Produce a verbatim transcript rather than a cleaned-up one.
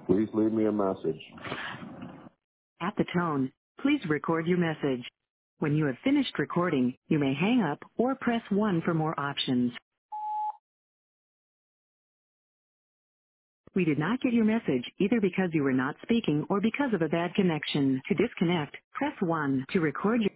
Please leave me a message. At the tone, please record your message. When you have finished recording, you may hang up or press one for more options. We did not get your message either because you were not speaking or because of a bad connection. To disconnect, press one. To record your